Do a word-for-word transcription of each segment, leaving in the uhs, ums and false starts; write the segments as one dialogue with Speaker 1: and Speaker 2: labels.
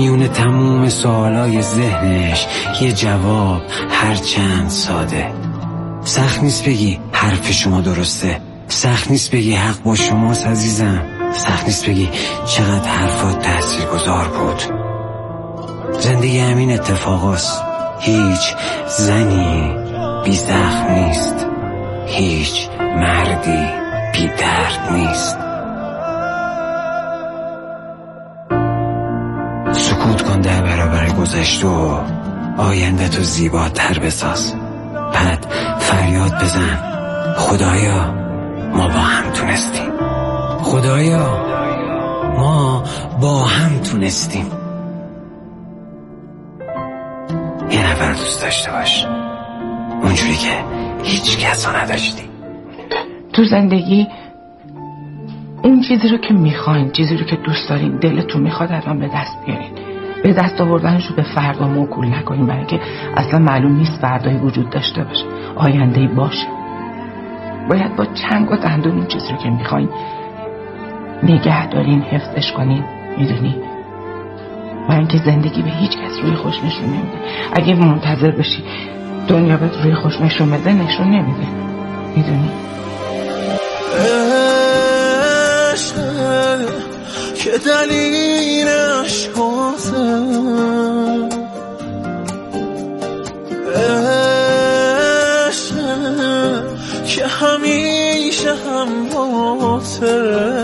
Speaker 1: میونه تموم سوالای ذهنش یه جواب هرچند ساده. سخت نیست بگی حرف شما درسته، سخت نیست بگی حق با شماست عزیزم، سخت نیست بگی چقدر حرفات تاثیرگذار بود. زندگی همین اتفاقاست. هیچ زنی بی زخم نیست، هیچ مردی بی درد نیست. سکوت کن در برابر گذشته و آینده تو زیباتر بساز. بعد فریاد بزن خدایا ما با هم تونستیم، خدایا ما با هم تونستیم. یه نفر دوست داشته باش اونجوری که هیچ کس رو نداشتی.
Speaker 2: تو زندگی اون چیزی رو که میخواین، چیزی رو که دوست دارین، دلتون میخواد الان به دست بیارین. به دست آوردنش رو به فردا موکول نکنین، برای که اصلا معلوم نیست فردایی وجود داشته باشه، آینده‌ای باشه. باید با چنگ و دندون این چیزی رو که میخواین نگه دارین، حفظش کنین. میدونی و اینکه زندگی به هیچ کس روی خوش نشون نمیده. اگه منتظر بشی دنیا بهت روی خوش نشون بده، نشون نمیده. میدونی
Speaker 3: عشق که دلیلش بازم، عشق که همیشه هم باته.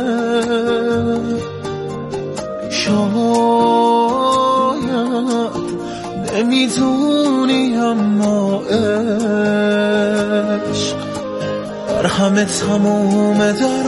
Speaker 3: شاید نمیدونی اما عشق بر همه تموم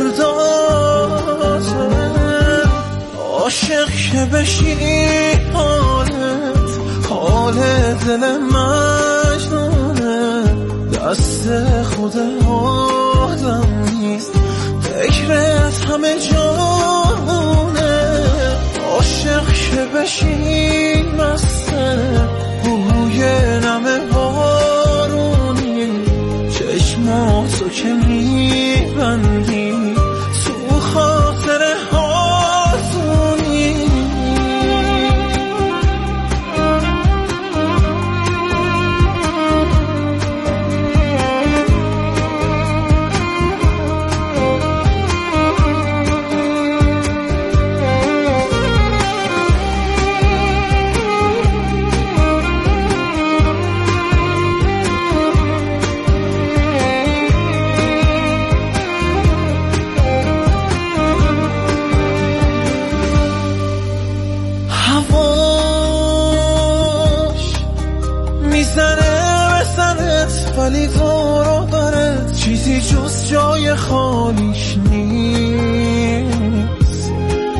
Speaker 3: درداته. عاشق که بشی حالت حال دل مجنونه، دست خود آدم نیست، فکرت همه جانونه. عاشق که بشی مسته بوی نم بارونی، چشماتو که میبندی تو خاطر هاتونی. ولی دورو برد چیزی جز جای خالیش نیست.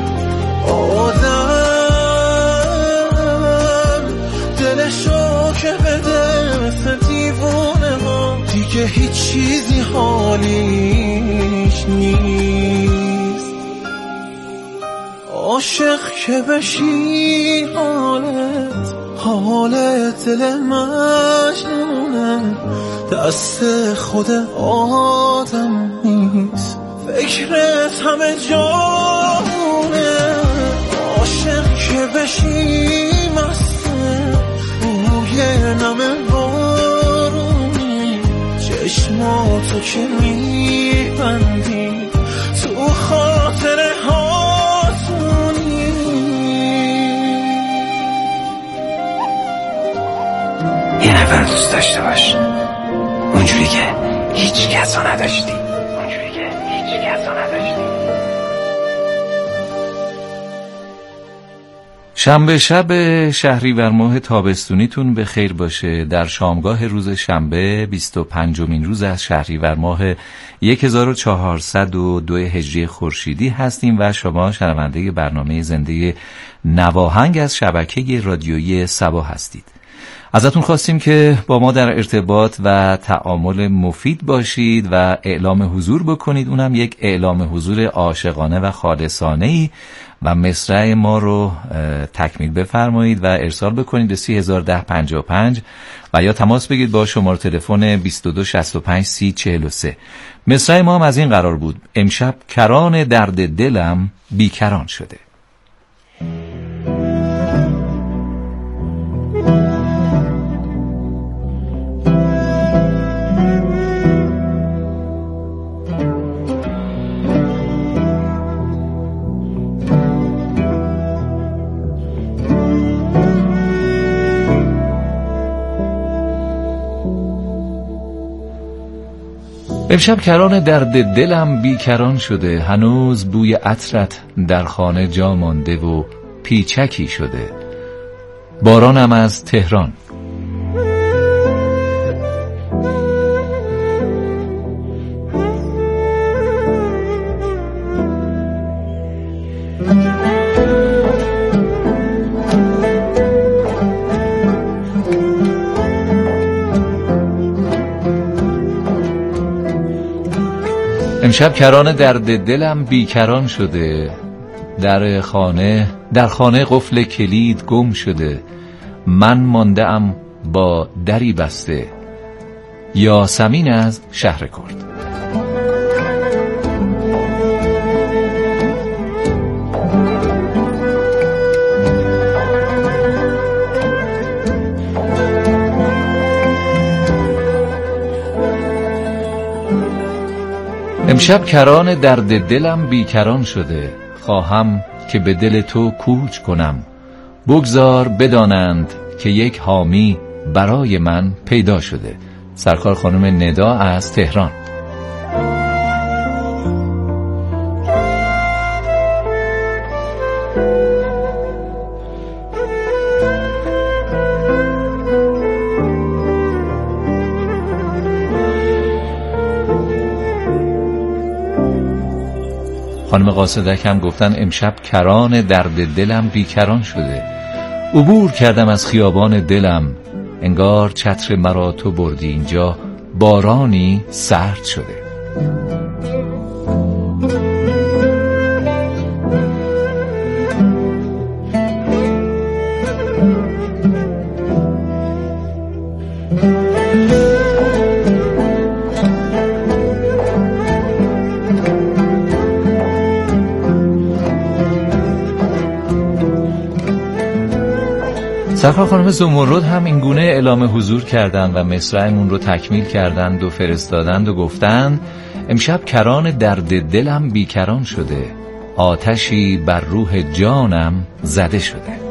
Speaker 3: آدم دلشو که بده مثل دیوونه ها، دیگه هیچ چیزی حالیش نیست. عاشق که بشی حالت حالت دل مجنونه، دست خود آدم نیست، فکرت همه جانونه. عاشق که بشی مسته بوی نم بارونی، چشماتو که میبندی تو خاطر هاتونی.
Speaker 1: یه نفر دوست داشته باش اونجوری که هیچ کس رو نداشتی، اونجوری که هیچ کس رو نداشتی.
Speaker 4: شنبه شب شهریور ماه تابستونیتون به خیر باشه. در شامگاه روز شنبه بیست و پنجمین روز از شهریور ماه هزار و چهارصد و دو هجری خورشیدی هستیم و شما شنونده برنامه زنده نواهنگ از شبکه رادیویی سبا هستید. ازتون خواستیم که با ما در ارتباط و تعامل مفید باشید و اعلام حضور بکنید، اونم یک اعلام حضور عاشقانه و خالصانه‌ای، و مصرع ما رو تکمیل بفرمایید و ارسال بکنید به سی هزار و ده پنجاه و پنج و یا تماس بگیرید با شماره تلفن بیست و دو شصت و پنج سی چهل و سه. مصرع ما هم از این قرار بود: امشب کران درد دلم بیکران شده. امشب کران درد دلم بیکران شده، هنوز بوی عطرت در خانه جا مانده و پیچکی شده. بارانم از تهران. امشب کران درد دلم بیکران شده، در خانه در خانه قفل کلید گم شده. من مانده ام با دری بسته. یاسمین از شهر کرد. امشب کران درد دلم بیکران شده، خواهم که به دل تو کوچ کنم. بگذار بدانند که یک حامی برای من پیدا شده. سرکار خانم ندا از تهران. خانم قاصدک هم گفتن امشب کران درد دلم بیکران شده. عبور کردم از خیابان دلم، انگار چتر مرا تو بردی اینجا، بارانی سرد شده. سرکار خانم زمرد هم این گونه اعلام حضور کردند و مصرعمون رو تکمیل کردند و فرستادند و گفتند امشب کران درد دلم بیکران شده، آتشی بر روح جانم زده شده.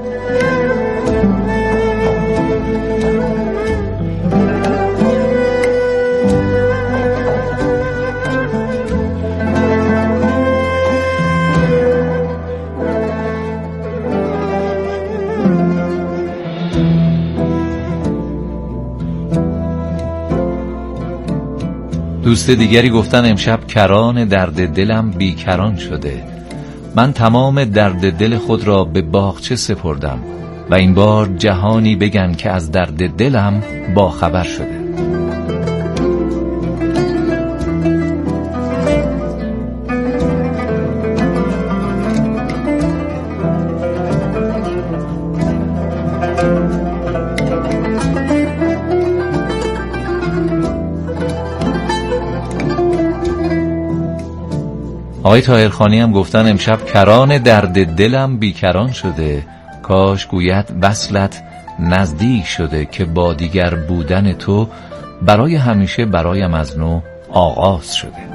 Speaker 4: دوست دیگری گفتن امشب کران درد دلم بیکران شده. من تمام درد دل خود را به باغچه سپردم و این بار جهانی بگن که از درد دلم با خبر شده. آقای طاهرخانی هم گفتن امشب کران درد دلم بیکران شده، کاش گوید وصلت نزدیک شده که با دیگر بودن تو برای همیشه برایم از نو آغاز شده.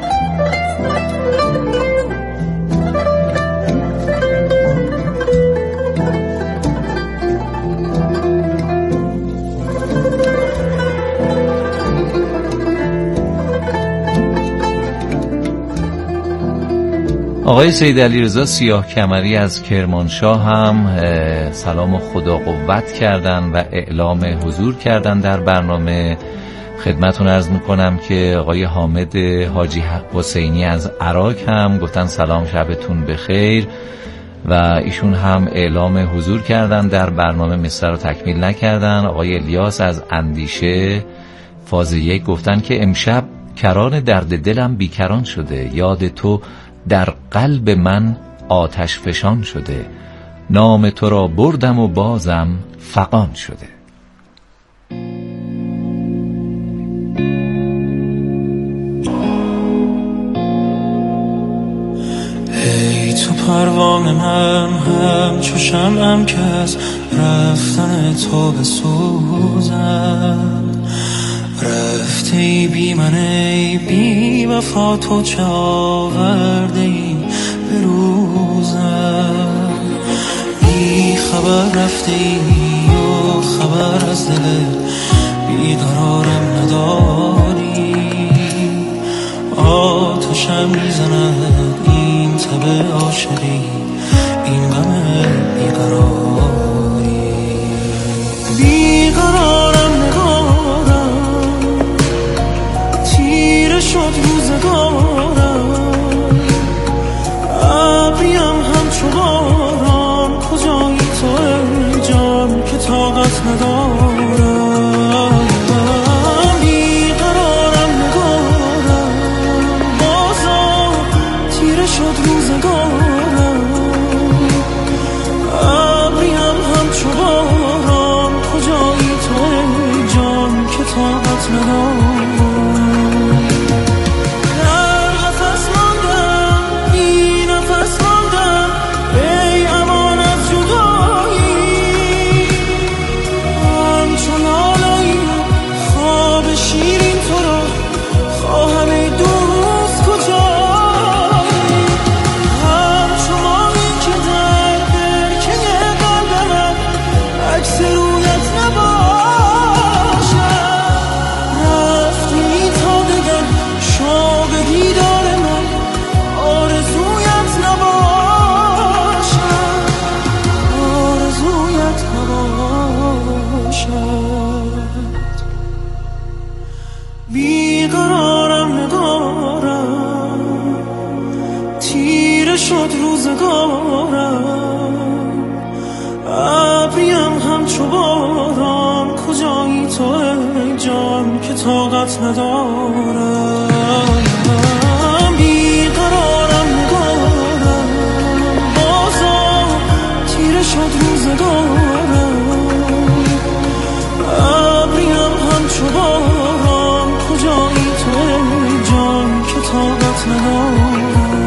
Speaker 4: آقای سید علیرضا سیاه کمری از کرمانشاه هم سلام و خدا قوت کردن و اعلام حضور کردن در برنامه. خدمتون عرض میکنم که آقای حامد حاجی حسینی از عراق هم گفتن سلام، شبتون بخیر و ایشون هم اعلام حضور کردن در برنامه، مصر رو تکمیل نکردن. آقای الیاس از اندیشه فاز یک گفتن که امشب کران درد دلم بیکران شده، یاد تو در قلب من آتش فشان شده، نام تو را بردم و بازم فغان شده.
Speaker 3: ای تو پروانه من همچو شمعم که از رفتن تو بسوزم، رفتی بی من ای بی وفا، تو چه آورده ای به روزم، بی خبر رفته ای و خبر از دل بیقرارم نداری، آتشم میزند این تب عاشقی، این غم بیقراری. بیقرارم نگارم، تیره شد روزگارم، ابریم همچو باران، کجایی تو ای جان که طاقت ندارم. بیقرارم نگارم، بازا تیره شد روزگارم، ابریم همچو باران، کجایی تو ای جان که طاقت ندارم. بیقرارم نگارم، تیره شد روزگارم، ابریم همچو باران، کجایی تو ای جان که طاقت ندارم. بیقرارم نگارم، بازا تیره شد روزگارم، ابریم همچو باران، کجایی تو ای جان که طاقت ندارم.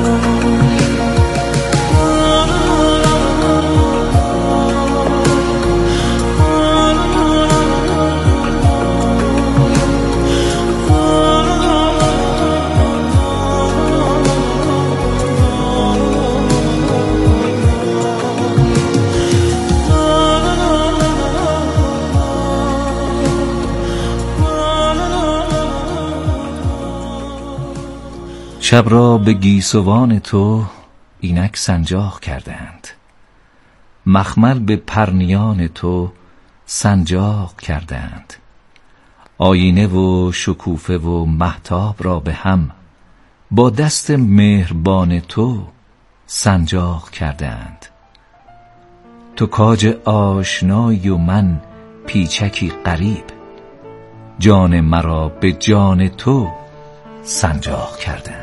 Speaker 4: شب را به گیسوان تو اینک سنجاق کردند، مخمل به پرنیان تو سنجاق کردند. آینه و شکوفه و مهتاب را به هم با دست مهربان تو سنجاق کردند. تو کاج آشنایی و من پیچکی غریب، جان مرا به جان تو سنجاق کردند.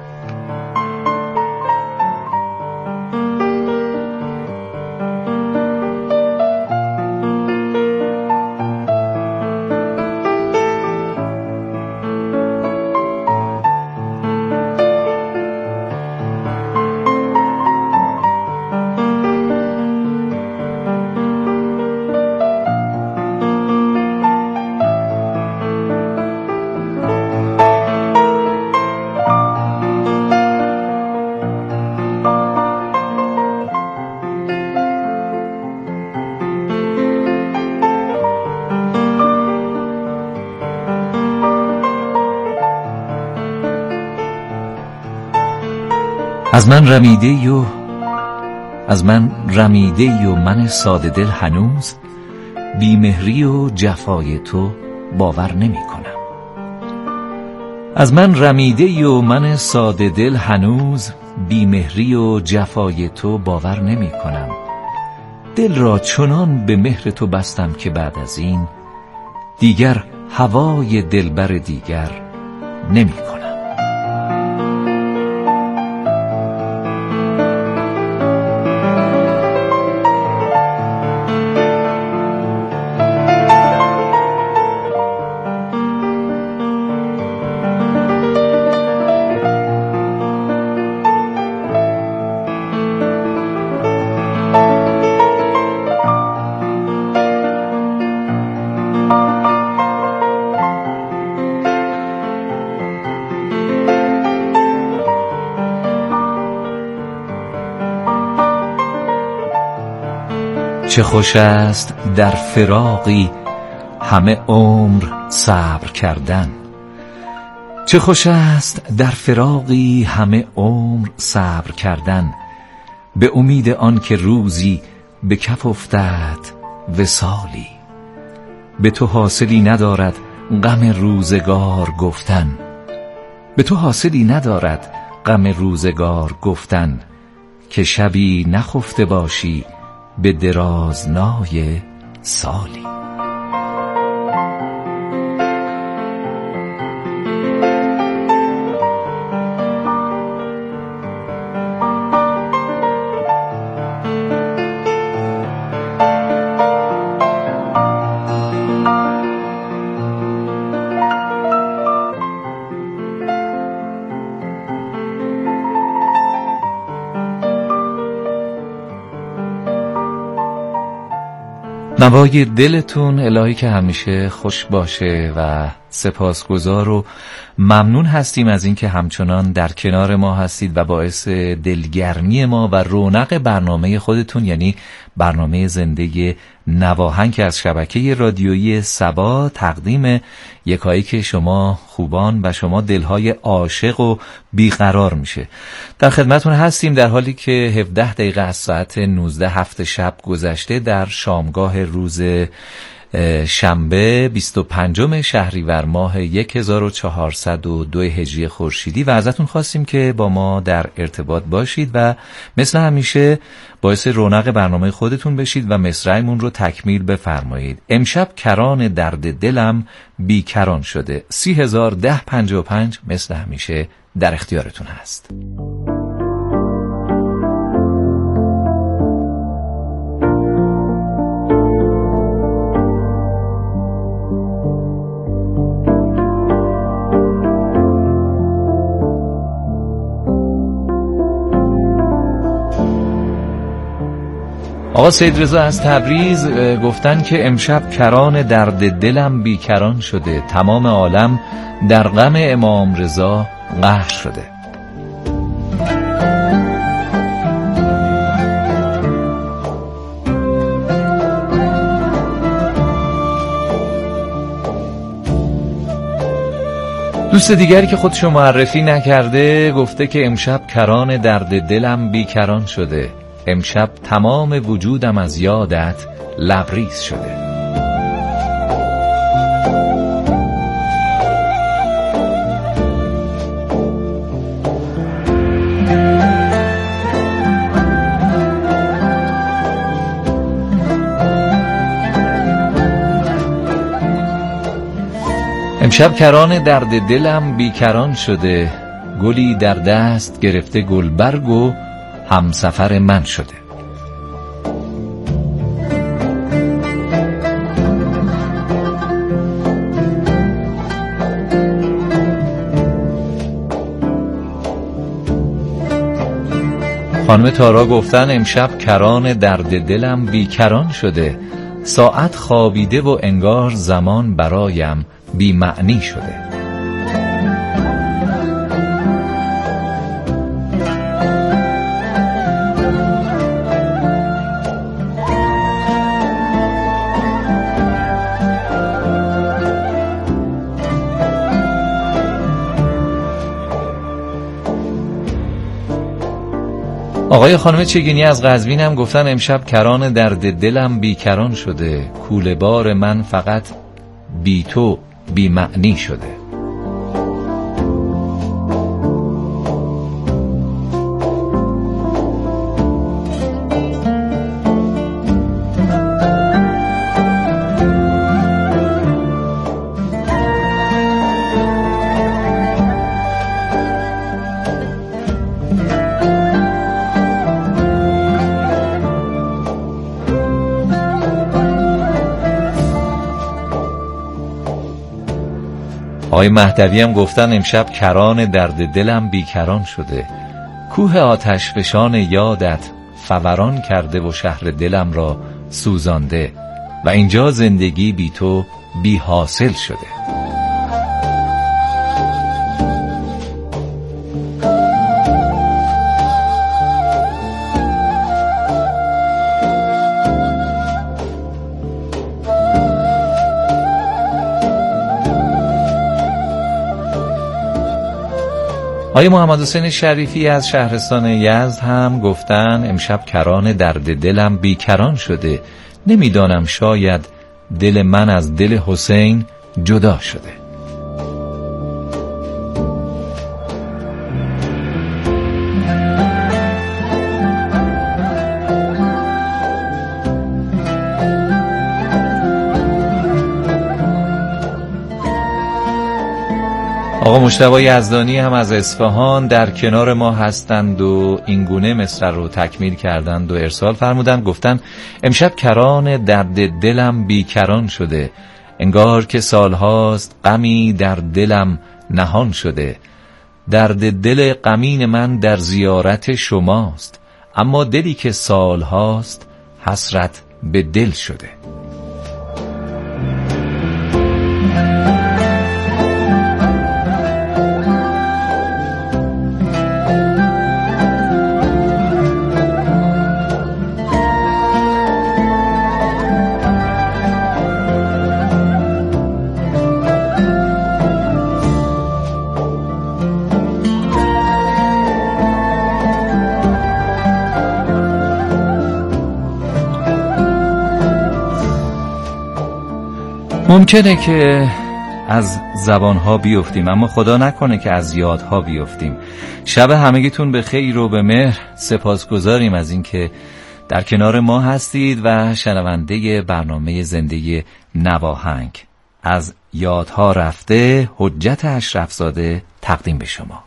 Speaker 4: از من رمیده و از من رمیده و من ساده دل هنوز بیمهری و جفای تو باور نمی کنم. از من رمیده و من ساده دل هنوز بیمهری و جفای تو باور نمی کنم. دل را چنان به مهر تو بستم که بعد از این دیگر هوای دلبر دیگر نمی کنم. چه خوش است در فراقی همه عمر صبر کردن، چه خوش است در فراقی همه عمر صبر کردن، به امید آن که روزی به کف افتد وصالی. به تو حاصلی ندارد غم روزگار گفتن، به تو حاصلی ندارد غم روزگار گفتن، که شبی نخفته باشی به درازنای سالی. نوای دلتون الهی که همیشه خوش باشه و سپاسگزار و ممنون هستیم از اینکه همچنان در کنار ما هستید و باعث دلگرمی ما و رونق برنامه خودتون، یعنی برنامه زنده نواهنگ که از شبکه رادیویی سبا تقدیم یکایک شما خوبان و شما دلهای عاشق و بیقرار میشه. در خدمتون هستیم در حالی که هفده دقیقه از ساعت نوزده هفت شب گذشته در شامگاه روز شنبه بیست و پنجم شهریور ماه هزار و چهارصد و دو هجری خورشیدی و ازتون خواستیم که با ما در ارتباط باشید و مثل همیشه باعث رونق برنامه خودتون بشید و مصرعمون رو تکمیل بفرمایید. امشب کران درد دلم بیکران شده. سی هزار ده پنجاه و پنج مثل همیشه در اختیارتون هست. آقا سید رضا از تبریز گفتن که امشب کران درد دلم بیکران شده، تمام عالم در غم امام رضا قهر شده. دوست دیگری که خودشو معرفی نکرده گفته که امشب کران درد دلم بیکران شده، امشب تمام وجودم از یادت لبریز شده. امشب کران درد دلم بیکران شده، گلی در دست گرفته گلبرگ و همسفر من شده. خانم تارا گفتن امشب کران درد دلم بیکران شده، ساعت خوابیده و انگار زمان برایم بی معنی شده. آقای خانم چگینی از قزوین هم گفتن امشب کران درد دلم بیکران شده، کوله بار من فقط بی تو بی معنی شده. آقای مهدوی هم گفتن امشب کران درد دلم بیکران شده، کوه آتش فشان یادت فوران کرده و شهر دلم را سوزانده و اینجا زندگی بی تو بی حاصل شده. آقای محمد حسین شریفی از شهرستان یزد هم گفتن امشب کران درد دلم بیکران شده، نمیدانم شاید دل من از دل حسین جدا شده. آقا مجتبی یزدانی هم از اصفهان در کنار ما هستند و این گونه مصرع رو تکمیل کردند و ارسال فرمودند، گفتن امشب کران درد دلم بیکران شده، انگار که سالهاست غمی در دلم نهان شده، درد دل غمین من در زیارت شماست، اما دلی که سالهاست حسرت به دل شده. ممکنه که از زبانها بیفتیم، اما خدا نکنه که از یادها بیفتیم. شب همگیتون به خیر و به مهر. سپاسگزاریم از اینکه در کنار ما هستید و شنونده برنامه زنده نواهنگ. از یادها رفته حجت اشرفزاده تقدیم به شما.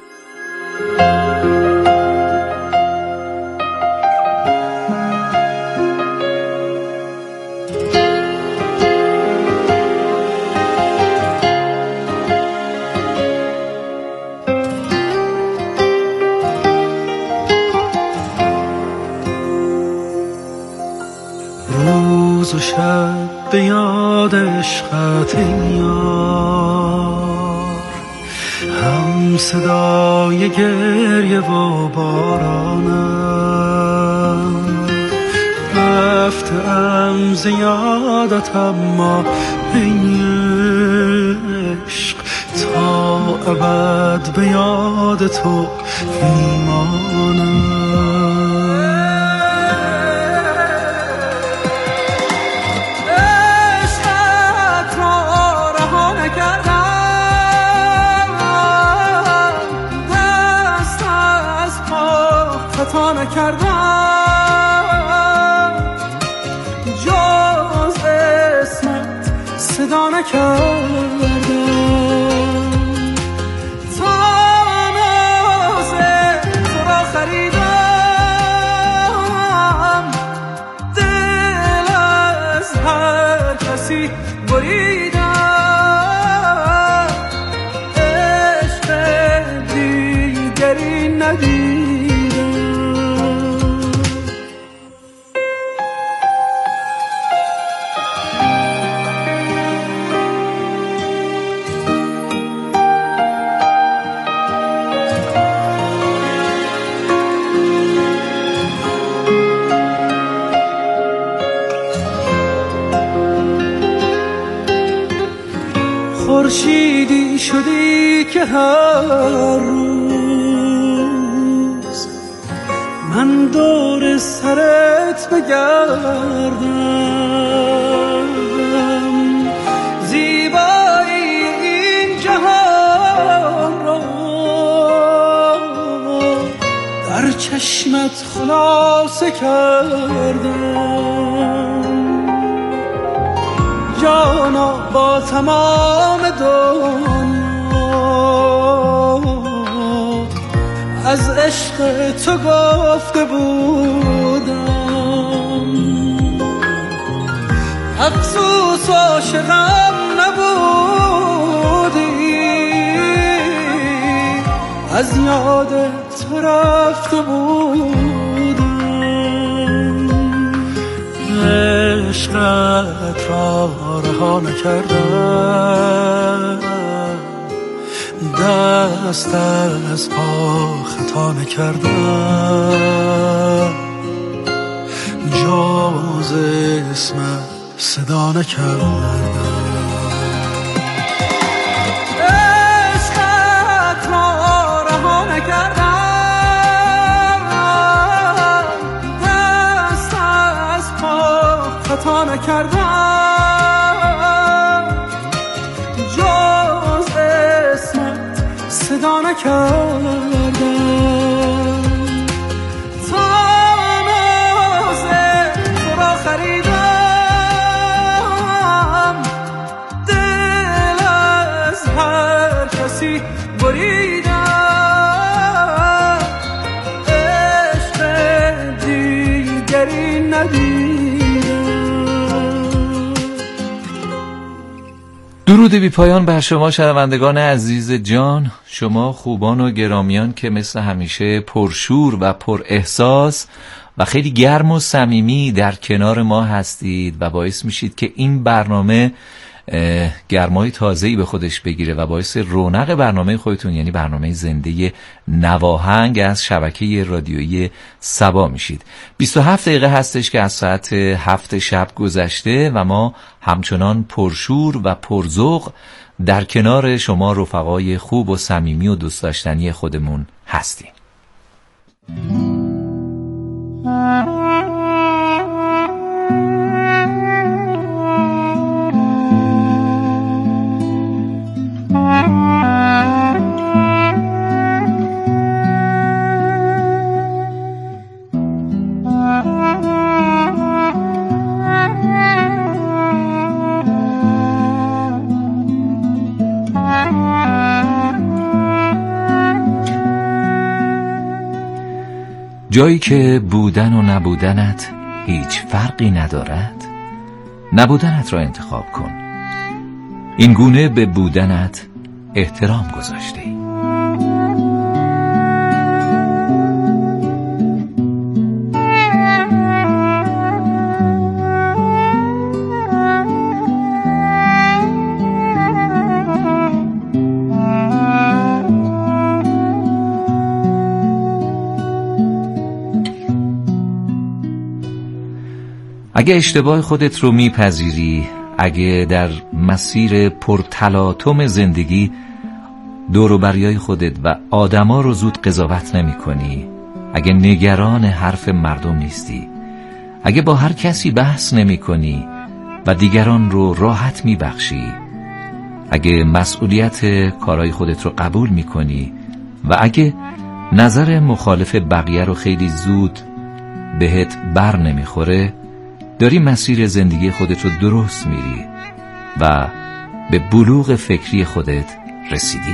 Speaker 3: روز و شب به یاد عشقت یار، هم صدای گریه و بارانم، رفتم ز یادت اما این عشق تا ابد به یاد تو میمانم. خطا نکردم، جز اسمت صدا نکردم، تا ناز تو را خریدم، دل از هر کسی بریدم، عشق دیگری ندیدم. خورشیدی شدی که هر روز من دور سرت بگردم، زیبایی این جهان را در چشمت خلاصه کردم، جانا با تمام دنیا از عشق تو گفته بودم، افسوس عاشقم نبودی، از یاد تو رفته بودم، عشقت را رها نکردم، دست از پا خطا نکردم، جز اسمت صدا نکردم. عشقت را رها خطا نکردم، جز اسمت صدا نکردم. تا ناز تو را خریدم، دل از هر کسی بریدم، عشق دیگری ندیدم.
Speaker 4: درود بی پایان بر شما شنوندگان عزیز جان، شما خوبان و گرامیان که مثل همیشه پرشور و پر احساس و خیلی گرم و صمیمی در کنار ما هستید و باعث میشید که این برنامه گرمای تازه‌ای به خودش بگیره و باعث رونق برنامه خودتون، یعنی برنامه زنده نواهنگ از شبکه رادیویی سبا میشید. بیست و هفت دقیقه هستش که از ساعت هفت شب گذشته و ما همچنان پرشور و پرذوق در کنار شما رفقای خوب و صمیمی و دوست داشتنی خودمون هستیم. جایی که بودن و نبودنت هیچ فرقی ندارد، نبودنت را انتخاب کن. این گونه به بودنت احترام گذاشته ای. اگه اشتباه خودت رو میپذیری، اگه در مسیر پرتلاطم زندگی دور و بریای خودت و آدما رو زود قضاوت نمی کنی، اگه نگران حرف مردم نیستی، اگه با هر کسی بحث نمی کنی و دیگران رو راحت می بخشی، اگه مسئولیت کارهای خودت رو قبول می کنی و اگه نظر مخالف بقیه رو خیلی زود بهت بر نمی خوره، داری مسیر زندگی خودت رو درست میری و به بلوغ فکری خودت رسیدی.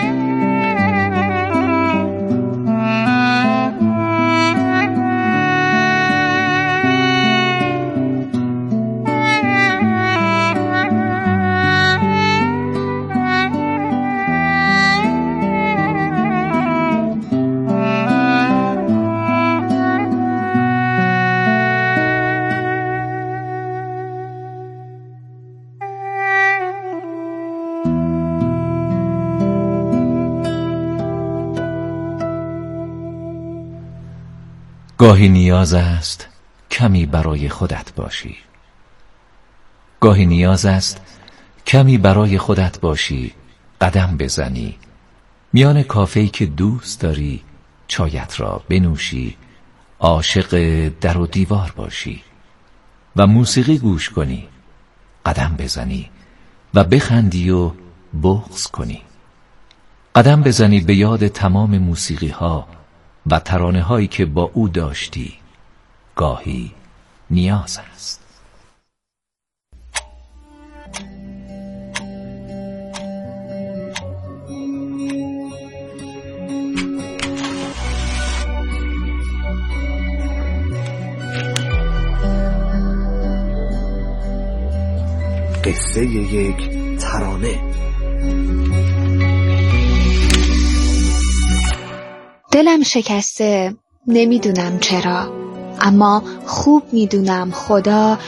Speaker 4: گاهی نیاز است کمی برای خودت باشی. گاهی نیاز است کمی برای خودت باشی، قدم بزنی، میان کافه‌ای که دوست داری چایت را بنوشی، عاشق در و دیوار باشی و موسیقی گوش کنی، قدم بزنی و بخندی و بغض کنی. قدم بزنی به یاد تمام موسیقی ها و ترانه هایی که با او داشتی. گاهی نیاز است.
Speaker 5: قصه یک ترانه.
Speaker 6: دلم شکسته، نمیدونم چرا، اما خوب میدونم خدا